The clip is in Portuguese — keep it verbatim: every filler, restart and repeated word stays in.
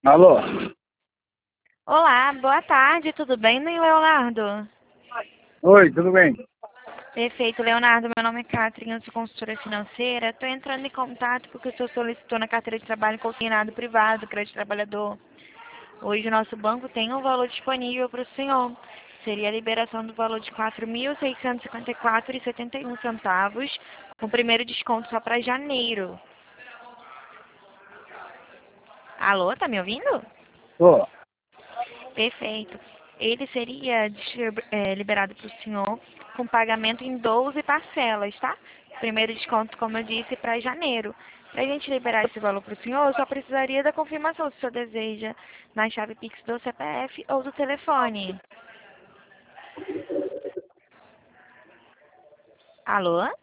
Alô? Olá, boa tarde, tudo bem, né, Leonardo? Oi, tudo bem? Perfeito, Leonardo, meu nome é Catherine, eu sou consultora financeira. Estou entrando em contato porque o senhor solicitou na carteira de trabalho consignado privado, crédito trabalhador. Hoje o nosso banco tem um valor disponível para o senhor. Seria a liberação do valor de quatro mil seiscentos e cinquenta e quatro reais e setenta e um centavos, com o primeiro desconto só para janeiro. Alô, tá me ouvindo? Tô. Perfeito. Ele seria distribu- eh, liberado para o senhor com pagamento em doze parcelas, tá? Primeiro desconto, como eu disse, para janeiro. Para a gente liberar esse valor para o senhor, eu só precisaria da confirmação se o senhor deseja na chave Pix do C P F ou do telefone. Alô?